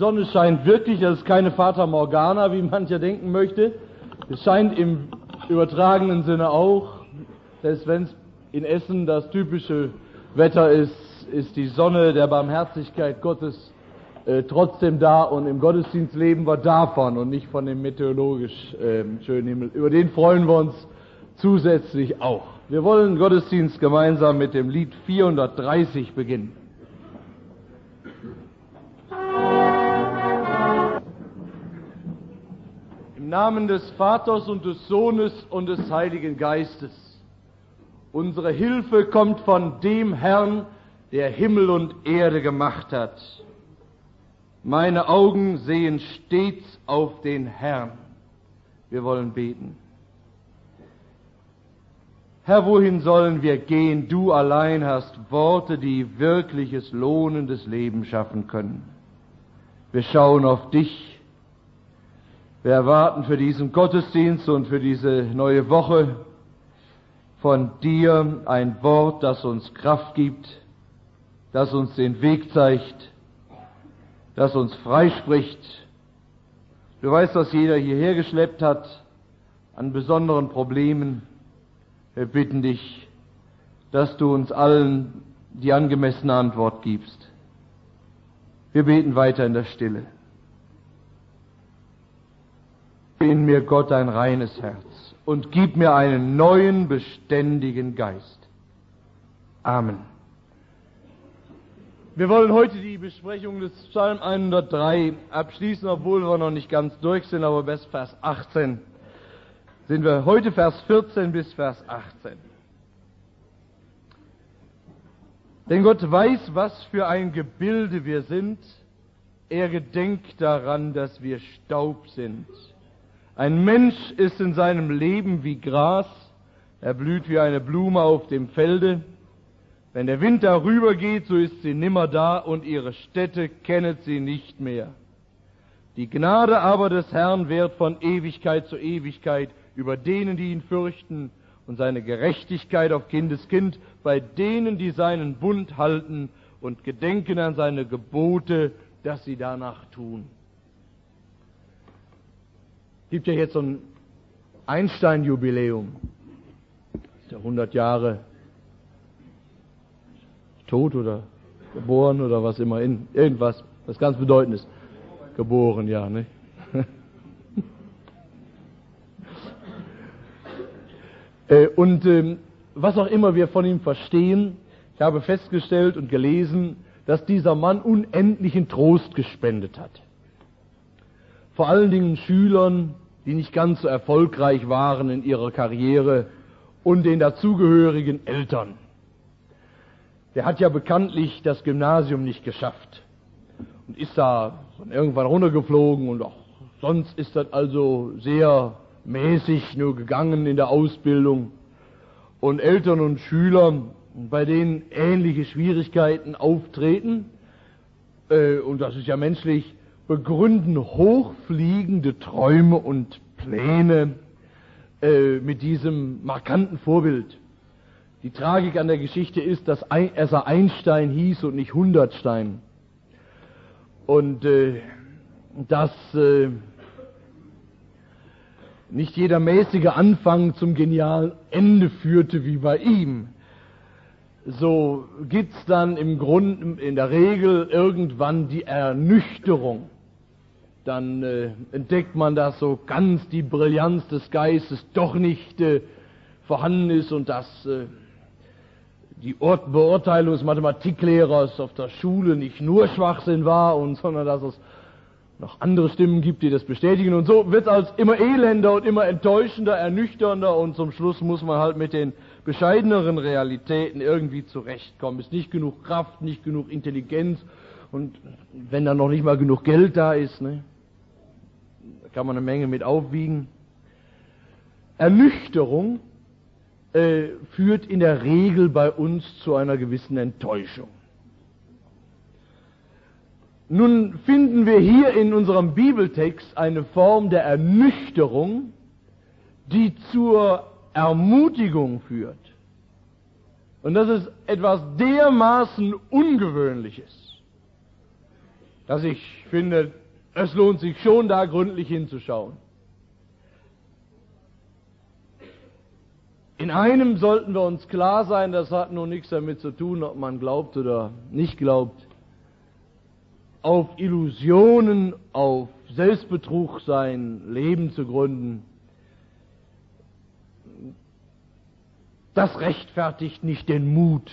Sonne scheint wirklich, das ist keine Fata Morgana, wie mancher denken möchte. Es scheint im übertragenen Sinne auch, selbst wenn es in Essen das typische Wetter ist, ist die Sonne der Barmherzigkeit Gottes trotzdem da, und im Gottesdienst leben wir davon und nicht von dem meteorologisch schönen Himmel. Über den freuen wir uns zusätzlich auch. Wir wollen Gottesdienst gemeinsam mit dem Lied 430 beginnen. Im Namen des Vaters und des Sohnes und des Heiligen Geistes. Unsere Hilfe kommt von dem Herrn, der Himmel und Erde gemacht hat. Meine Augen sehen stets auf den Herrn. Wir wollen beten. Herr, wohin sollen wir gehen? Du allein hast Worte, die wirkliches, lohnendes Leben schaffen können. Wir schauen auf dich. Wir erwarten für diesen Gottesdienst und für diese neue Woche von dir ein Wort, das uns Kraft gibt, das uns den Weg zeigt, das uns freispricht. Du weißt, was jeder hierher geschleppt hat an besonderen Problemen. Wir bitten dich, dass du uns allen die angemessene Antwort gibst. Wir beten weiter in der Stille. In mir, Gott, ein reines Herz und gib mir einen neuen, beständigen Geist. Amen. Wir wollen heute die Besprechung des Psalm 103 abschließen, obwohl wir noch nicht ganz durch sind, aber bis Vers 18 sind wir heute, Vers 14 bis Vers 18. Denn Gott weiß, was für ein Gebilde wir sind. Er gedenkt daran, dass wir Staub sind. Ein Mensch ist in seinem Leben wie Gras, er blüht wie eine Blume auf dem Felde. Wenn der Wind darüber geht, so ist sie nimmer da, und ihre Stätte kennet sie nicht mehr. Die Gnade aber des Herrn währt von Ewigkeit zu Ewigkeit über denen, die ihn fürchten, und seine Gerechtigkeit auf Kindeskind bei denen, die seinen Bund halten und gedenken an seine Gebote, dass sie danach tun. Es gibt ja jetzt so ein Einstein-Jubiläum. Ist ja 100 Jahre tot oder geboren oder was immer, irgendwas, was ganz bedeutend ist. Geboren, ja, ne? Was auch immer wir von ihm verstehen, ich habe festgestellt und gelesen, dass dieser Mann unendlichen Trost gespendet hat. Vor allen Dingen Schülern, die nicht ganz so erfolgreich waren in ihrer Karriere, und den dazugehörigen Eltern. Der hat ja bekanntlich das Gymnasium nicht geschafft und ist da irgendwann runtergeflogen, und auch sonst ist das also sehr mäßig nur gegangen in der Ausbildung. Und Eltern und Schüler, bei denen ähnliche Schwierigkeiten auftreten, und das ist ja menschlich, begründen hochfliegende Träume und Pläne mit diesem markanten Vorbild. Die Tragik an der Geschichte ist, dass er Einstein hieß und nicht Hundertstein. Und dass nicht jeder mäßige Anfang zum genialen Ende führte wie bei ihm. So gibt's dann im Grunde, in der Regel irgendwann die Ernüchterung. Dann entdeckt man, dass so ganz die Brillanz des Geistes doch nicht vorhanden ist, und dass die Beurteilung des Mathematiklehrers auf der Schule nicht nur Schwachsinn war, sondern dass es noch andere Stimmen gibt, die das bestätigen. Und so wird es als immer elender und immer enttäuschender, ernüchternder, und zum Schluss muss man halt mit den bescheideneren Realitäten irgendwie zurechtkommen. Es ist nicht genug Kraft, nicht genug Intelligenz, und wenn dann noch nicht mal genug Geld da ist, ne, da kann man eine Menge mit aufwiegen. Ernüchterung führt in der Regel bei uns zu einer gewissen Enttäuschung. Nun finden wir hier in unserem Bibeltext eine Form der Ernüchterung, die zur Ermutigung führt. Und das ist etwas dermaßen Ungewöhnliches. dass ich finde, es lohnt sich schon, da gründlich hinzuschauen. In einem sollten wir uns klar sein, das hat nun nichts damit zu tun, ob man glaubt oder nicht glaubt. Auf Illusionen, auf Selbstbetrug sein Leben zu gründen, das rechtfertigt nicht den Mut.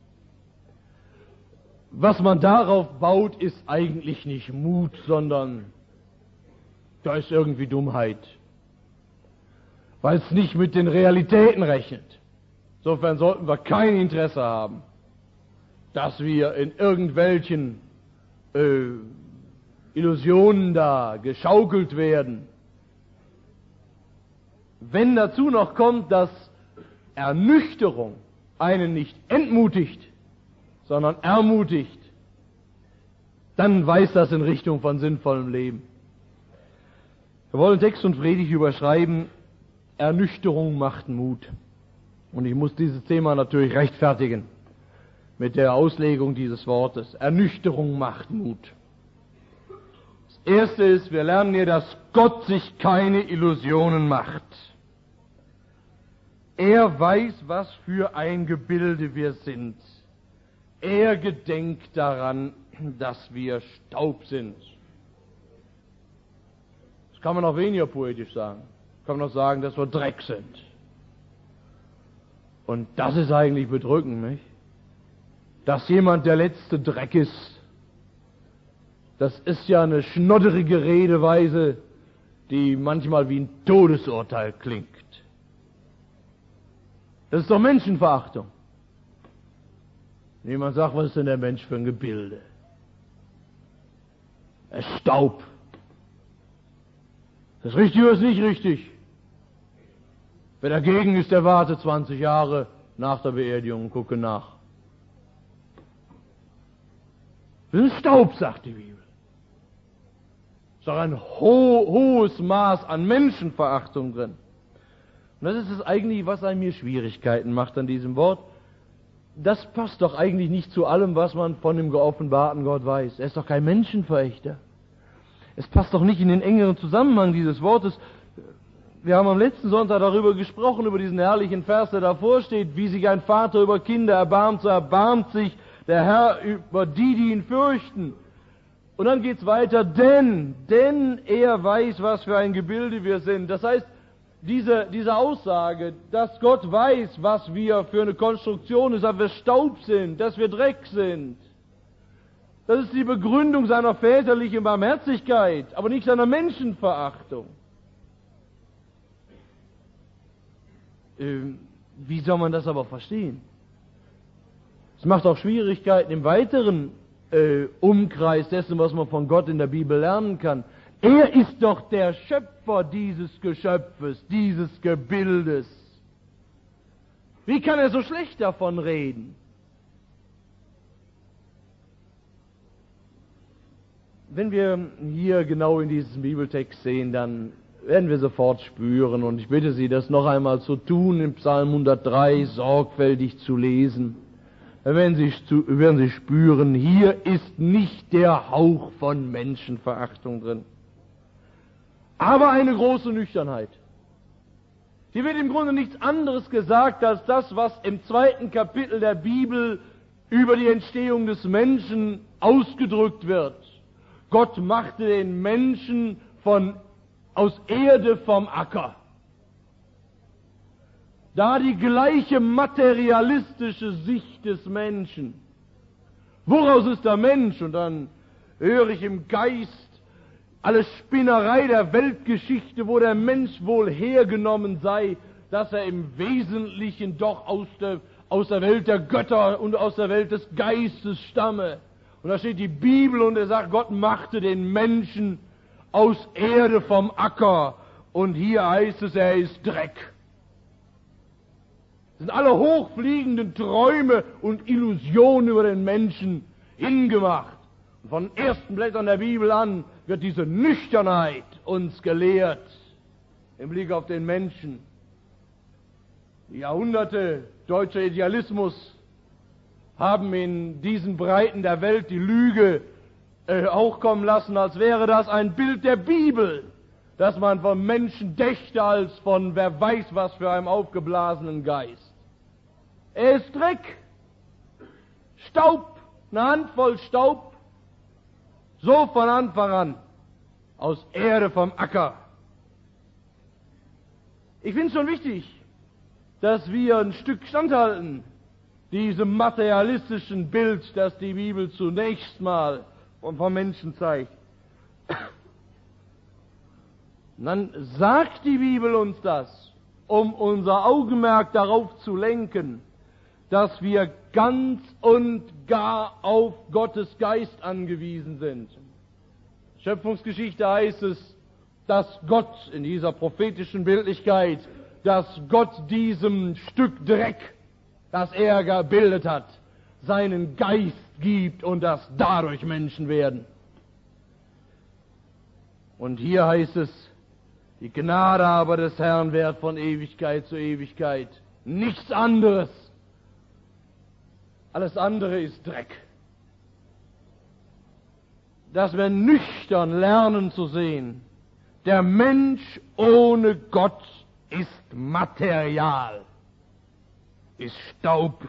Was man darauf baut, ist eigentlich nicht Mut, sondern da ist irgendwie Dummheit, weil es nicht mit den Realitäten rechnet. Insofern sollten wir kein Interesse haben, dass wir in irgendwelchen Illusionen da geschaukelt werden. Wenn dazu noch kommt, dass Ernüchterung einen nicht entmutigt, sondern ermutigt, dann weist das in Richtung von sinnvollem Leben. Wir wollen Text und Predigt überschreiben, Ernüchterung macht Mut. Und ich muss dieses Thema natürlich rechtfertigen mit der Auslegung dieses Wortes. Ernüchterung macht Mut. Das Erste ist, wir lernen hier, dass Gott sich keine Illusionen macht. Er weiß, was für ein Gebilde wir sind. Er gedenkt daran, dass wir Staub sind. Das kann man noch weniger poetisch sagen. Kann man noch sagen, dass wir Dreck sind. Und das ist eigentlich bedrückend, nicht? Dass jemand der letzte Dreck ist, das ist ja eine schnodderige Redeweise, die manchmal wie ein Todesurteil klingt. Das ist doch Menschenverachtung. Jemand sagt, was ist denn der Mensch für ein Gebilde? Er ist Staub. Das ist richtig oder ist nicht richtig? Wer dagegen ist, der wartet 20 Jahre nach der Beerdigung und gucke nach. Das ist Staub, sagt die Bibel. Das ist doch ein hohes Maß an Menschenverachtung drin. Und das ist es eigentlich, was an mir Schwierigkeiten macht an diesem Wort. Das passt doch eigentlich nicht zu allem, was man von dem geoffenbarten Gott weiß. Er ist doch kein Menschenverächter. Es passt doch nicht in den engeren Zusammenhang dieses Wortes. Wir haben am letzten Sonntag darüber gesprochen, über diesen herrlichen Vers, der davor steht, wie sich ein Vater über Kinder erbarmt, so erbarmt sich der Herr über die, die ihn fürchten. Und dann geht's weiter, denn er weiß, was für ein Gebilde wir sind. Das heißt, diese Aussage, dass Gott weiß, was wir für eine Konstruktion ist, dass wir Staub sind, dass wir Dreck sind, das ist die Begründung seiner väterlichen Barmherzigkeit, aber nicht seiner Menschenverachtung. Wie soll man das aber verstehen? Es macht auch Schwierigkeiten im weiteren Umkreis dessen, was man von Gott in der Bibel lernen kann. Er ist doch der Schöpfer dieses Geschöpfes, dieses Gebildes. Wie kann er so schlecht davon reden? Wenn wir hier genau in diesem Bibeltext sehen, dann werden wir sofort spüren, und ich bitte Sie, das noch einmal zu tun, im Psalm 103 sorgfältig zu lesen. Dann werden Sie spüren, hier ist nicht der Hauch von Menschenverachtung drin, aber eine große Nüchternheit. Hier wird im Grunde nichts anderes gesagt, als das, was im 2. Kapitel der Bibel über die Entstehung des Menschen ausgedrückt wird. Gott machte den Menschen aus Erde vom Acker. Da die gleiche materialistische Sicht des Menschen. Woraus ist der Mensch? Und dann höre ich im Geist alle Spinnerei der Weltgeschichte, wo der Mensch wohl hergenommen sei, dass er im Wesentlichen doch aus der Welt der Götter und aus der Welt des Geistes stamme. Und da steht die Bibel und er sagt, Gott machte den Menschen aus Erde vom Acker. Und hier heißt es, er ist Dreck. Das sind alle hochfliegenden Träume und Illusionen über den Menschen hingemacht. Und von den ersten Blättern der Bibel an wird diese Nüchternheit uns gelehrt im Blick auf den Menschen. Die Jahrhunderte deutscher Idealismus haben in diesen Breiten der Welt die Lüge hochkommen lassen, als wäre das ein Bild der Bibel, das man von Menschen dächte als von wer weiß was für einem aufgeblasenen Geist. Er ist Dreck, Staub, eine Handvoll Staub, so von Anfang an, aus Erde vom Acker. Ich finde es schon wichtig, dass wir ein Stück standhalten, diesem materialistischen Bild, das die Bibel zunächst mal vom Menschen zeigt. Und dann sagt die Bibel uns das, um unser Augenmerk darauf zu lenken, dass wir ganz und gar auf Gottes Geist angewiesen sind. Schöpfungsgeschichte heißt es, dass Gott in dieser prophetischen Bildlichkeit, dass Gott diesem Stück Dreck, das er gebildet hat, seinen Geist gibt und dass dadurch Menschen werden. Und hier heißt es, die Gnade aber des Herrn währt von Ewigkeit zu Ewigkeit. Nichts anderes. Alles andere ist Dreck. Dass wir nüchtern lernen zu sehen, der Mensch ohne Gott ist Material, ist Staub.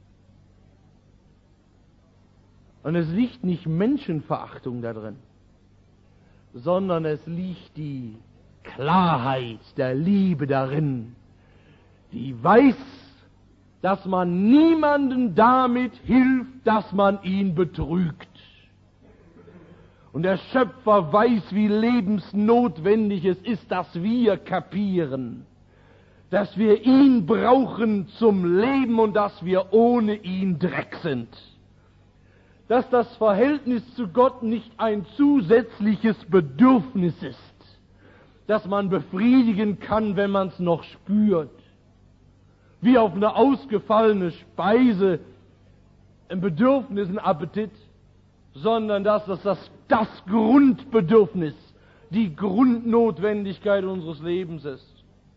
Und es liegt nicht Menschenverachtung da drin, sondern es liegt die Klarheit der Liebe darin, die weiß, dass man niemanden damit hilft, dass man ihn betrügt. Und der Schöpfer weiß, wie lebensnotwendig es ist, dass wir kapieren, dass wir ihn brauchen zum Leben und dass wir ohne ihn Dreck sind. Dass das Verhältnis zu Gott nicht ein zusätzliches Bedürfnis ist, das man befriedigen kann, wenn man es noch spürt. Wie auf eine ausgefallene Speise ein Bedürfnis, ein Appetit, sondern dass das Grundbedürfnis, die Grundnotwendigkeit unseres Lebens ist.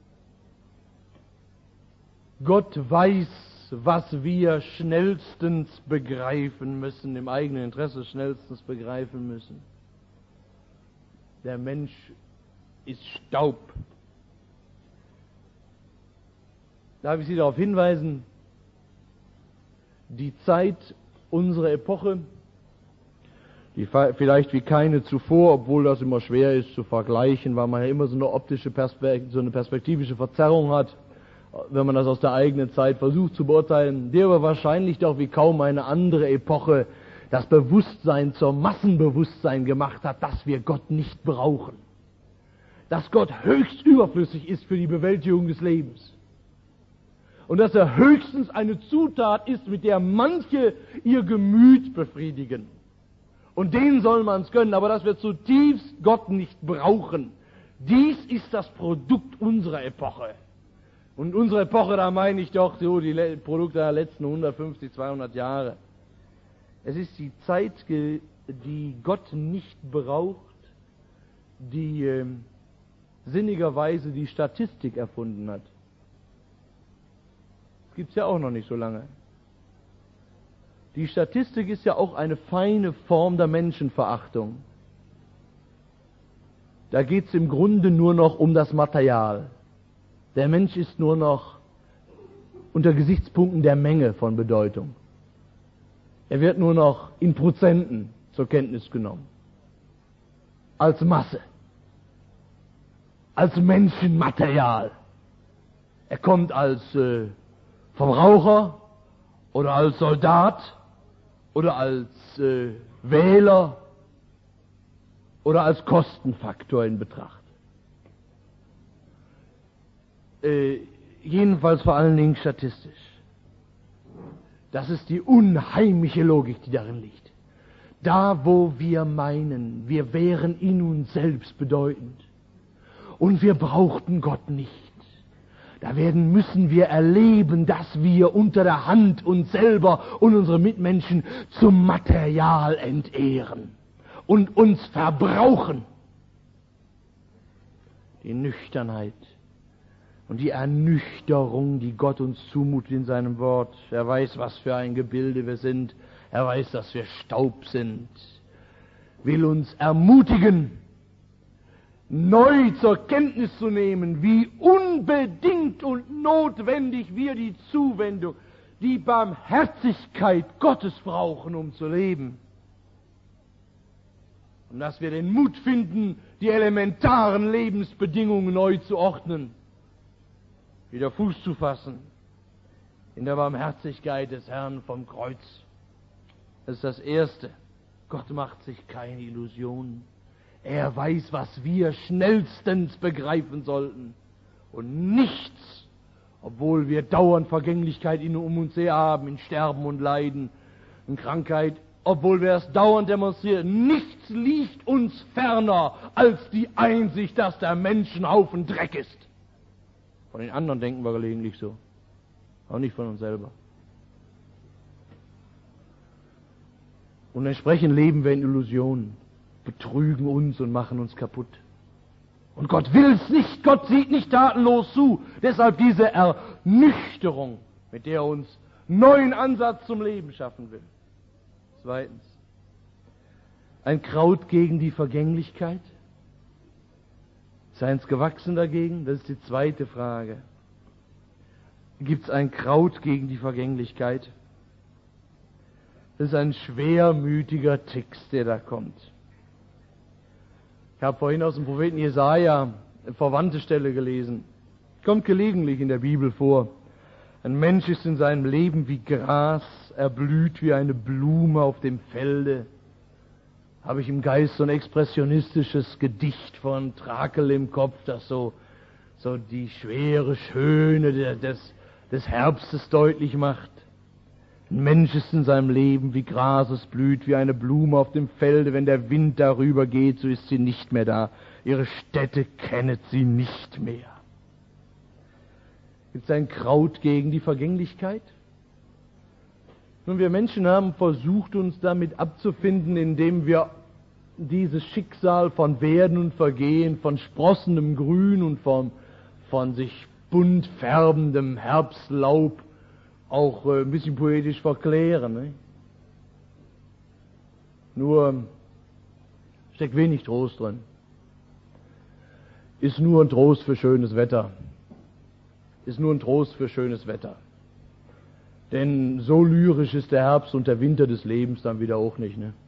Gott weiß, was wir schnellstens begreifen müssen, im eigenen Interesse schnellstens begreifen müssen. Der Mensch ist Staub. Darf ich Sie darauf hinweisen, die Zeit unserer Epoche, die vielleicht wie keine zuvor, obwohl das immer schwer ist zu vergleichen, weil man ja immer so eine optische so eine perspektivische Verzerrung hat, wenn man das aus der eigenen Zeit versucht zu beurteilen, die aber wahrscheinlich doch wie kaum eine andere Epoche das Bewusstsein zum Massenbewusstsein gemacht hat, dass wir Gott nicht brauchen. Dass Gott höchst überflüssig ist für die Bewältigung des Lebens. Und dass er höchstens eine Zutat ist, mit der manche ihr Gemüt befriedigen. Und denen soll man es gönnen, aber dass wir zutiefst Gott nicht brauchen. Dies ist das Produkt unserer Epoche. Und unsere Epoche, da meine ich doch so die Produkte der letzten 150, 200 Jahre. Es ist die Zeit, die Gott nicht braucht, die sinnigerweise die Statistik erfunden hat. Das gibt es ja auch noch nicht so lange. Die Statistik ist ja auch eine feine Form der Menschenverachtung. Da geht es im Grunde nur noch um das Material. Der Mensch ist nur noch unter Gesichtspunkten der Menge von Bedeutung. Er wird nur noch in Prozenten zur Kenntnis genommen. Als Masse. Als Menschenmaterial. Er kommt als Verbraucher oder als Soldat oder als Wähler oder als Kostenfaktor in Betracht. Jedenfalls vor allen Dingen statistisch. Das ist die unheimliche Logik, die darin liegt. Da, wo wir meinen, wir wären in uns selbst bedeutend und wir brauchten Gott nicht, da müssen wir erleben, dass wir unter der Hand uns selber und unsere Mitmenschen zum Material entehren und uns verbrauchen. Die Nüchternheit und die Ernüchterung, die Gott uns zumutet in seinem Wort. Er weiß, was für ein Gebilde wir sind. Er weiß, dass wir Staub sind. will uns ermutigen, neu zur Kenntnis zu nehmen, wie unbedingt und notwendig wir die Zuwendung, die Barmherzigkeit Gottes brauchen, um zu leben. Und dass wir den Mut finden, die elementaren Lebensbedingungen neu zu ordnen, wieder Fuß zu fassen in der Barmherzigkeit des Herrn vom Kreuz. Das ist das Erste. Gott macht sich keine Illusionen. Er weiß, was wir schnellstens begreifen sollten. Und nichts, obwohl wir dauernd Vergänglichkeit um uns her haben, in Sterben und Leiden, in Krankheit, obwohl wir es dauernd demonstrieren, nichts liegt uns ferner als die Einsicht, dass der Mensch ein Haufen Dreck ist. Von den anderen denken wir gelegentlich so, auch nicht von uns selber. Und entsprechend leben wir in Illusionen, betrügen uns und machen uns kaputt. Und Gott will es nicht, Gott sieht nicht tatenlos zu. Deshalb diese Ernüchterung, mit der er uns neuen Ansatz zum Leben schaffen will. Zweitens, ein Kraut gegen die Vergänglichkeit. Ist eins gewachsen dagegen? Das ist die zweite Frage. Gibt es ein Kraut gegen die Vergänglichkeit? Das ist ein schwermütiger Text, der da kommt. Ich habe vorhin aus dem Propheten Jesaja eine verwandte Stelle gelesen. Kommt gelegentlich in der Bibel vor. Ein Mensch ist in seinem Leben wie Gras, er blüht wie eine Blume auf dem Felde. Habe ich im Geist so ein expressionistisches Gedicht von Trakel im Kopf, das so die schwere Schöne des Herbstes deutlich macht. Ein Mensch ist in seinem Leben wie Gras, es blüht wie eine Blume auf dem Felde. Wenn der Wind darüber geht, so ist sie nicht mehr da. Ihre Stätte kennet sie nicht mehr. Gibt es ein Kraut gegen die Vergänglichkeit? Nun, wir Menschen haben versucht, uns damit abzufinden, indem wir dieses Schicksal von Werden und Vergehen, von sprossendem Grün und von sich bunt färbendem Herbstlaub auch ein bisschen poetisch verklären. Ne? Nur steckt wenig Trost drin. Ist nur ein Trost für schönes Wetter. Ist nur ein Trost für schönes Wetter. Denn so lyrisch ist der Herbst und der Winter des Lebens dann wieder auch nicht. Ne?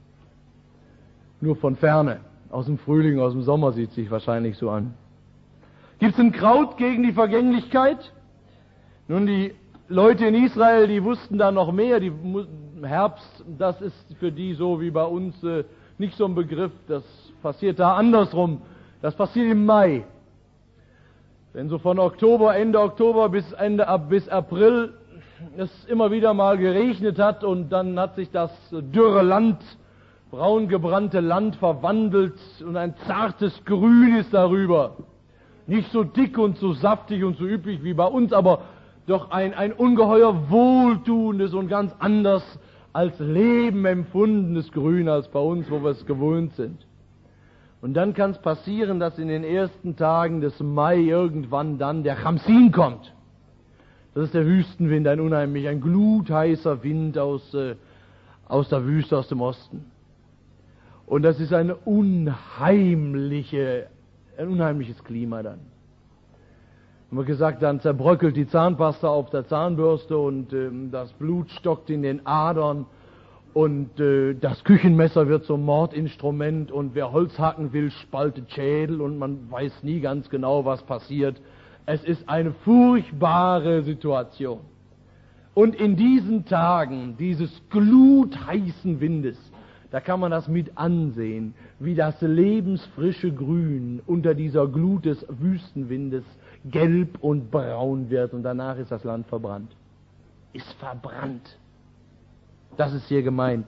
Nur von Ferne. Aus dem Frühling, aus dem Sommer sieht es sich wahrscheinlich so an. Gibt es ein Kraut gegen die Vergänglichkeit? Nun, die Leute in Israel, die wussten da noch mehr. Herbst, das ist für die so wie bei uns nicht so ein Begriff. Das passiert da andersrum. Das passiert im Mai. Wenn so von Ende Oktober bis April es immer wieder mal geregnet hat und dann hat sich das dürre Land, braun gebrannte Land verwandelt und ein zartes Grün ist darüber. Nicht so dick und so saftig und so üppig wie bei uns, aber doch ein ungeheuer wohltuendes und ganz anders als Leben empfundenes Grün als bei uns, wo wir es gewohnt sind. Und dann kann es passieren, dass in den ersten Tagen des Mai irgendwann dann der Chamsin kommt. Das ist der Wüstenwind, ein glutheißer Wind aus der Wüste, aus dem Osten. Und das ist ein unheimliches Klima dann. Haben wir gesagt, dann zerbröckelt die Zahnpasta auf der Zahnbürste und das Blut stockt in den Adern und das Küchenmesser wird zum Mordinstrument und wer Holz hacken will, spaltet Schädel und man weiß nie ganz genau, was passiert. Es ist eine furchtbare Situation. Und in diesen Tagen dieses glutheißen Windes, da kann man das mit ansehen, wie das lebensfrische Grün unter dieser Glut des Wüstenwindes gelb und braun wird und danach ist das Land verbrannt. Ist verbrannt. Das ist hier gemeint.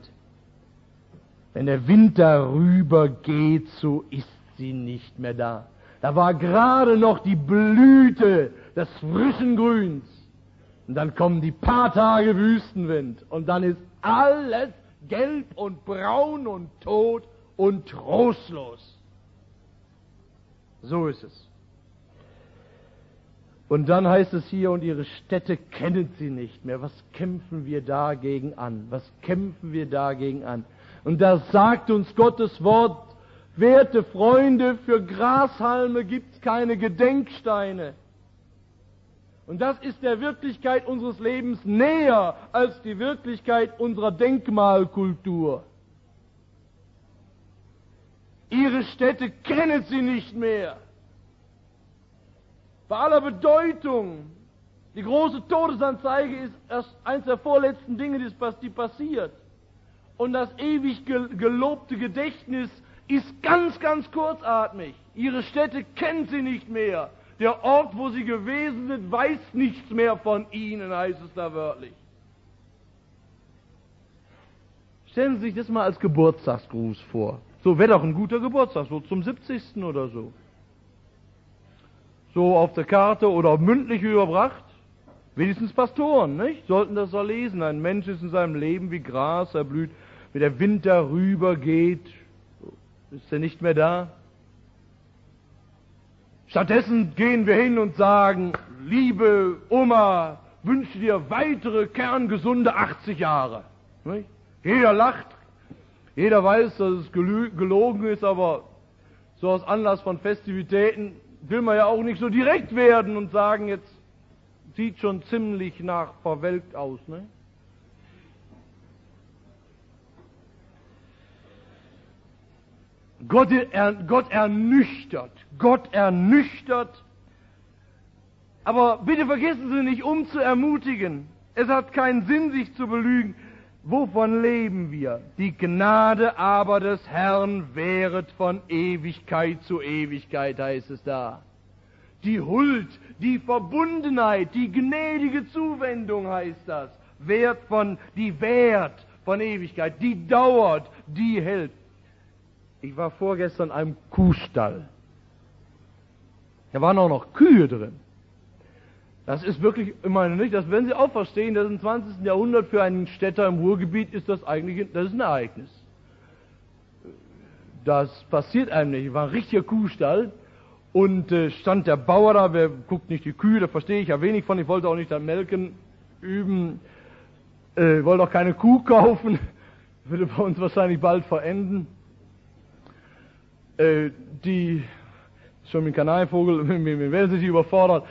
Wenn der Wind darüber geht, so ist sie nicht mehr da. Da war gerade noch die Blüte des frischen Grüns. Und dann kommen die paar Tage Wüstenwind und dann ist alles gelb und braun und tot und trostlos. So ist es. Und dann heißt es hier, und ihre Städte kennen sie nicht mehr. Was kämpfen wir dagegen an? Was kämpfen wir dagegen an? Und da sagt uns Gottes Wort, werte Freunde, für Grashalme gibt's keine Gedenksteine. Und das ist der Wirklichkeit unseres Lebens näher als die Wirklichkeit unserer Denkmalkultur. Ihre Städte kennen sie nicht mehr. Bei aller Bedeutung, die große Todesanzeige ist erst eines der vorletzten Dinge, die passiert. Und das ewig gelobte Gedächtnis ist ganz, ganz kurzatmig. Ihre Städte kennen sie nicht mehr. Der Ort, wo sie gewesen sind, weiß nichts mehr von ihnen, heißt es da wörtlich. Stellen Sie sich das mal als Geburtstagsgruß vor. So wäre doch ein guter Geburtstag, so zum 70. oder so. So auf der Karte oder mündlich überbracht. Wenigstens Pastoren, nicht? Sollten das so lesen. Ein Mensch ist in seinem Leben wie Gras, er blüht, wenn der Wind darüber geht, ist er nicht mehr da. Stattdessen gehen wir hin und sagen, liebe Oma, wünsche dir weitere kerngesunde 80 Jahre. Nicht? Jeder lacht, jeder weiß, dass es gelogen ist, aber so aus Anlass von Festivitäten will man ja auch nicht so direkt werden und sagen, jetzt sieht schon ziemlich nach verwelkt aus. Ne? Gott ernüchtert, aber bitte vergessen Sie nicht, um zu ermutigen. Es hat keinen Sinn, sich zu belügen. Wovon leben wir? Die Gnade aber des Herrn währet von Ewigkeit zu Ewigkeit, heißt es da. Die Huld, die Verbundenheit, die gnädige Zuwendung heißt das. Währt von Ewigkeit, die dauert, die hält. Ich war vorgestern in einem Kuhstall. Da waren auch noch Kühe drin. Das ist wirklich, ich meine nicht, das werden Sie auch verstehen, dass im 20. Jahrhundert für einen Städter im Ruhrgebiet ist das eigentlich, das ist ein Ereignis. Das passiert einem nicht. War ein richtiger Kuhstall und stand der Bauer da, wer guckt nicht die Kühe, da verstehe ich ja wenig von, ich wollte auch nicht das Melken üben, wollte auch keine Kuh kaufen, würde bei uns wahrscheinlich bald verenden. Schon mit dem Kanarienvogel, wir werden sich überfordert,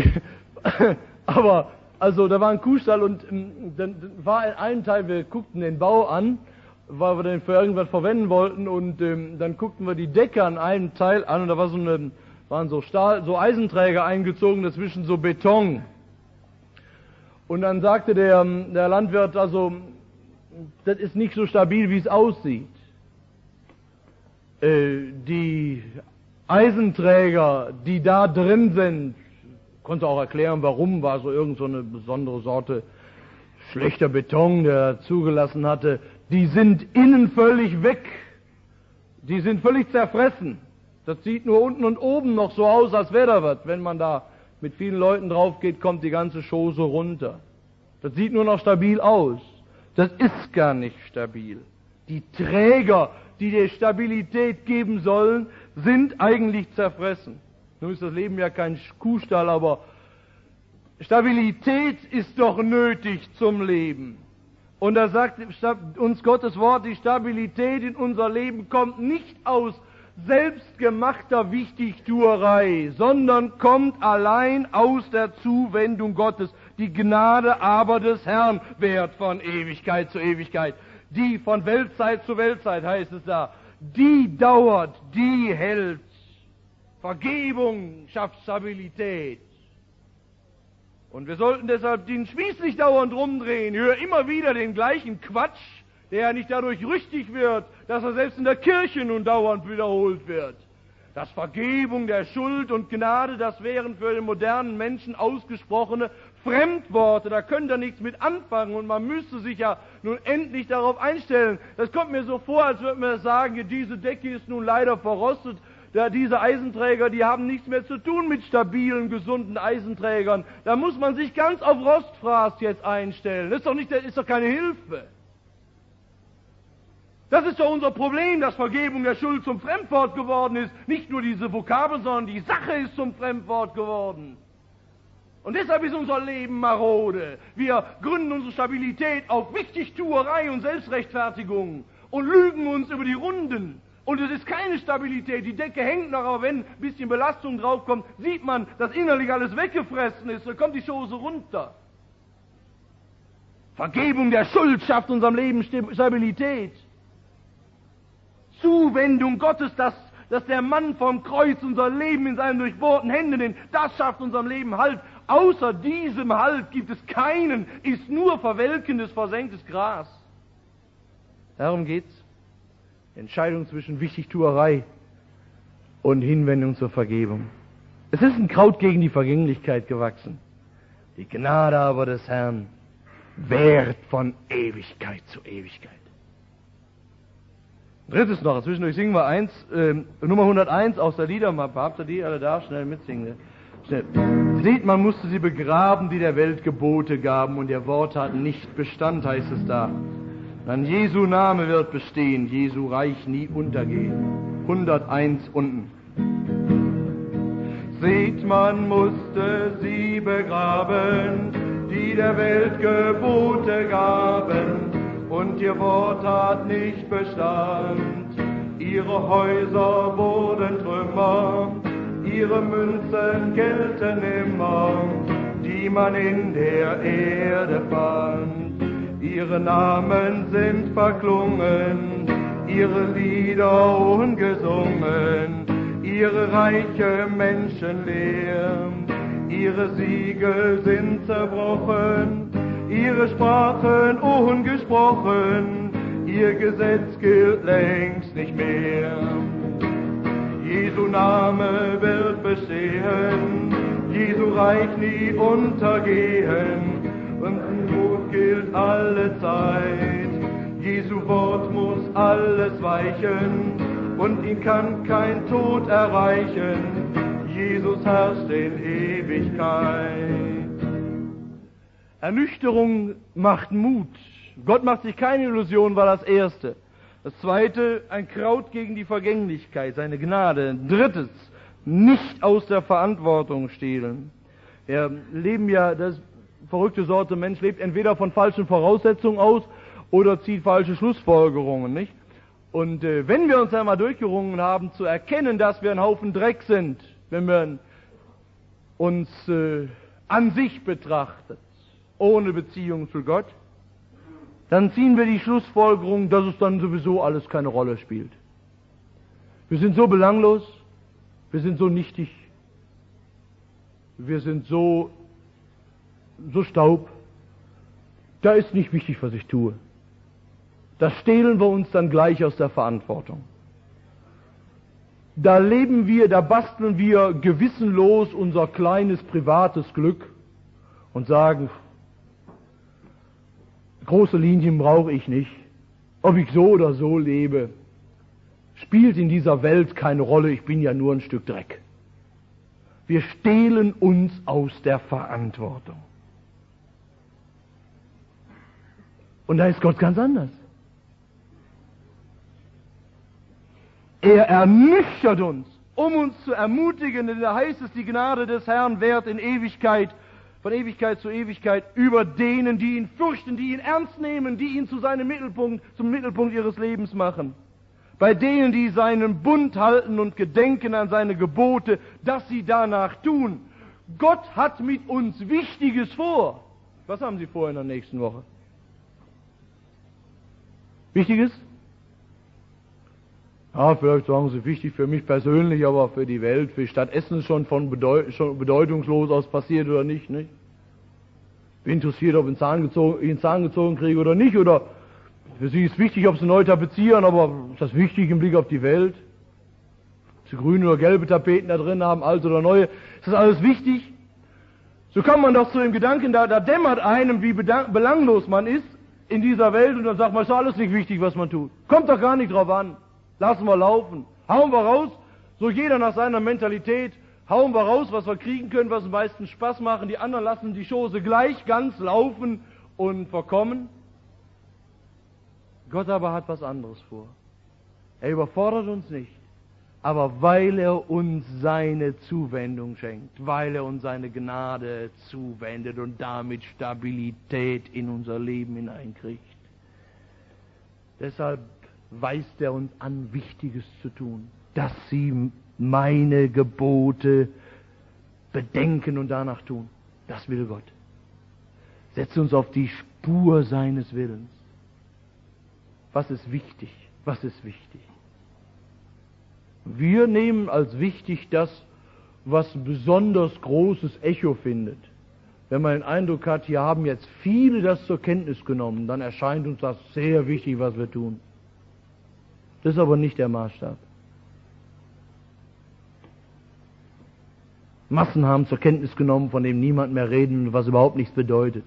aber, also, da war ein Kuhstall und dann war in einem Teil, wir guckten den Bau an, weil wir den für irgendwas verwenden wollten und dann guckten wir die Decke an einem Teil an und da war waren so Eisenträger eingezogen, dazwischen so Beton. Und dann sagte der Landwirt, also, das ist nicht so stabil, wie es aussieht. Die Eisenträger, die da drin sind, konnte auch erklären, warum, war so irgend so eine besondere Sorte schlechter Beton, der er zugelassen hatte, die sind innen völlig weg, die sind völlig zerfressen. Das sieht nur unten und oben noch so aus, als wäre da was. Wenn man da mit vielen Leuten drauf geht, kommt die ganze Chose runter. Das sieht nur noch stabil aus. Das ist gar nicht stabil. Die Träger, die der Stabilität geben sollen, sind eigentlich zerfressen. Nun ist das Leben ja kein Kuhstall, aber Stabilität ist doch nötig zum Leben. Und da sagt uns Gottes Wort, die Stabilität in unser Leben kommt nicht aus selbstgemachter Wichtigtuerei, sondern kommt allein aus der Zuwendung Gottes. Die Gnade aber des Herrn währt von Ewigkeit zu Ewigkeit. Die von Weltzeit zu Weltzeit, heißt es da, die dauert, die hält. Vergebung schafft Stabilität. Und wir sollten deshalb den Spieß nicht dauernd rumdrehen. Ich höre immer wieder den gleichen Quatsch, der ja nicht dadurch rüchtig wird, dass er selbst in der Kirche nun dauernd wiederholt wird. Dass Vergebung der Schuld und Gnade, das wären für den modernen Menschen ausgesprochene Fremdworte, da könnt ihr nichts mit anfangen und man müsste sich ja nun endlich darauf einstellen. Das kommt mir so vor, als würde man sagen, diese Decke ist nun leider verrostet, diese Eisenträger, die haben nichts mehr zu tun mit stabilen, gesunden Eisenträgern. Da muss man sich ganz auf Rostfraß jetzt einstellen. Das ist doch keine Hilfe. Das ist doch unser Problem, dass Vergebung der Schuld zum Fremdwort geworden ist. Nicht nur diese Vokabel, sondern die Sache ist zum Fremdwort geworden. Und deshalb ist unser Leben marode. Wir gründen unsere Stabilität auf Wichtigtuerei und Selbstrechtfertigung und lügen uns über die Runden. Und es ist keine Stabilität. Die Decke hängt noch, aber wenn ein bisschen Belastung draufkommt, sieht man, dass innerlich alles weggefressen ist. Dann kommt die Chose runter. Vergebung der Schuld schafft unserem Leben Stabilität. Zuwendung Gottes, dass der Mann vom Kreuz unser Leben in seinen durchbohrten Händen nimmt, das schafft unserem Leben Halt. Außer diesem Halt gibt es keinen, ist nur verwelkendes, versenktes Gras. Darum geht's. Entscheidung zwischen Wichtigtuerei und Hinwendung zur Vergebung. Es ist ein Kraut gegen die Vergänglichkeit gewachsen. Die Gnade aber des Herrn währt von Ewigkeit zu Ewigkeit. Drittes noch, zwischendurch singen wir Nummer 101 aus der Liedermappe. Habt ihr die alle da? Schnell mitsingen. Schnell. Seht, man musste sie begraben, die der Welt Gebote gaben, und ihr Wort hat nicht Bestand, heißt es da. Dann Jesu Name wird bestehen, Jesu Reich nie untergehen. 101 unten. Seht, man musste sie begraben, die der Welt Gebote gaben, und ihr Wort hat nicht Bestand. Ihre Häuser wurden Trümmer, ihre Münzen gelten nimmer, die man in der Erde fand. Ihre Namen sind verklungen, ihre Lieder ungesungen, ihre reiche Menschen leer, ihre Siegel sind zerbrochen, ihre Sprachen ungesprochen, ihr Gesetz gilt längst nicht mehr. Jesu Name wird bestehen, Jesu Reich nie untergehen, und sein Tod gilt alle Zeit. Jesu Wort muss alles weichen, und ihn kann kein Tod erreichen. Jesus herrscht in Ewigkeit. Ernüchterung macht Mut. Gott macht sich keine Illusion, war das Erste. Das Zweite, ein Kraut gegen die Vergänglichkeit, seine Gnade. Drittes, nicht aus der Verantwortung stehlen. Wir leben ja, das verrückte Sorte Mensch lebt entweder von falschen Voraussetzungen aus oder zieht falsche Schlussfolgerungen, nicht? Und wenn wir uns einmal durchgerungen haben, zu erkennen, dass wir ein Haufen Dreck sind, wenn wir uns an sich betrachtet, ohne Beziehung zu Gott, dann ziehen wir die Schlussfolgerung, dass es dann sowieso alles keine Rolle spielt. Wir sind so belanglos, wir sind so nichtig, wir sind so Staub, da ist nicht wichtig, was ich tue. Da stehlen wir uns dann gleich aus der Verantwortung. Da leben wir, da basteln wir gewissenlos unser kleines privates Glück und sagen, große Linien brauche ich nicht. Ob ich so oder so lebe, spielt in dieser Welt keine Rolle, ich bin ja nur ein Stück Dreck. Wir stehlen uns aus der Verantwortung. Und da ist Gott ganz anders. Er ernüchtert uns, um uns zu ermutigen, denn da heißt es, die Gnade des Herrn währt in Ewigkeit, von Ewigkeit zu Ewigkeit, über denen, die ihn fürchten, die ihn ernst nehmen, die ihn zum Mittelpunkt ihres Lebens machen. Bei denen, die seinen Bund halten und gedenken an seine Gebote, dass sie danach tun. Gott hat mit uns Wichtiges vor. Was haben Sie vor in der nächsten Woche? Wichtiges? Ja, vielleicht sagen Sie, wichtig für mich persönlich, aber für die Welt, für die Stadt Essen schon schon bedeutungslos aus passiert oder nicht, nicht? Bin interessiert, ob ich einen Zahn gezogen kriege oder nicht, oder für Sie ist wichtig, ob Sie neu tapezieren, aber ist das wichtig im Blick auf die Welt? Ob Sie grüne oder gelbe Tapeten da drin haben, alte oder neue, ist das alles wichtig? So kommt man doch zu dem Gedanken, da dämmert einem, wie belanglos man ist in dieser Welt, und dann sagt man, ist doch alles nicht wichtig, was man tut. Kommt doch gar nicht drauf an. Lassen wir laufen. Hauen wir raus, so jeder nach seiner Mentalität, hauen wir raus, was wir kriegen können, was am meisten Spaß machen. Die anderen lassen die Chose gleich ganz laufen und verkommen. Gott aber hat was anderes vor. Er überfordert uns nicht, aber weil er uns seine Zuwendung schenkt, weil er uns seine Gnade zuwendet und damit Stabilität in unser Leben hineinkriegt. Deshalb weist er uns an, Wichtiges zu tun, dass sie meine Gebote bedenken und danach tun. Das will Gott. Setz uns auf die Spur seines Willens. Was ist wichtig? Was ist wichtig? Wir nehmen als wichtig das, was besonders großes Echo findet. Wenn man den Eindruck hat, hier haben jetzt viele das zur Kenntnis genommen, dann erscheint uns das sehr wichtig, was wir tun. Das ist aber nicht der Maßstab. Massen haben zur Kenntnis genommen, von dem niemand mehr reden, was überhaupt nichts bedeutet.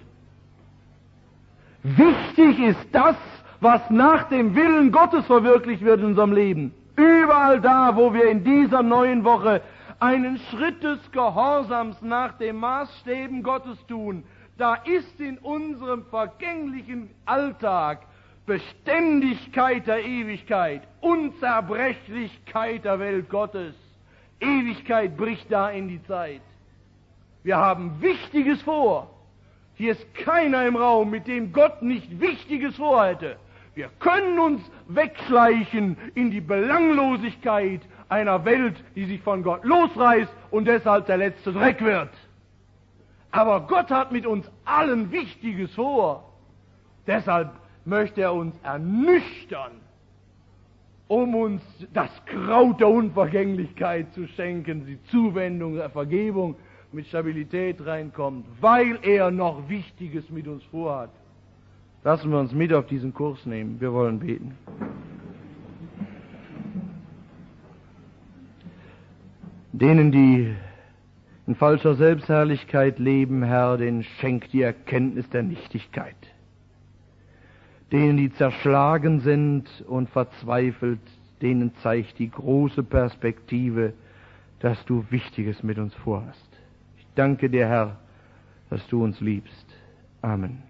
Wichtig ist das, was nach dem Willen Gottes verwirklicht wird in unserem Leben. Überall da, wo wir in dieser neuen Woche einen Schritt des Gehorsams nach den Maßstäben Gottes tun, da ist in unserem vergänglichen Alltag Beständigkeit der Ewigkeit, Unzerbrechlichkeit der Welt Gottes. Ewigkeit bricht da in die Zeit. Wir haben Wichtiges vor. Hier ist keiner im Raum, mit dem Gott nicht Wichtiges vorhätte. Wir können uns wegschleichen in die Belanglosigkeit einer Welt, die sich von Gott losreißt und deshalb der letzte Dreck wird. Aber Gott hat mit uns allen Wichtiges vor. Deshalb möchte er uns ernüchtern, um uns das Kraut der Unvergänglichkeit zu schenken, die Zuwendung der Vergebung mit Stabilität reinkommt, weil er noch Wichtiges mit uns vorhat. Lassen wir uns mit auf diesen Kurs nehmen. Wir wollen beten. Denen, die in falscher Selbstherrlichkeit leben, Herr, denen schenk die Erkenntnis der Nichtigkeit. Denen, die zerschlagen sind und verzweifelt, denen zeig die große Perspektive, dass du Wichtiges mit uns vorhast. Ich danke dir, Herr, dass du uns liebst. Amen.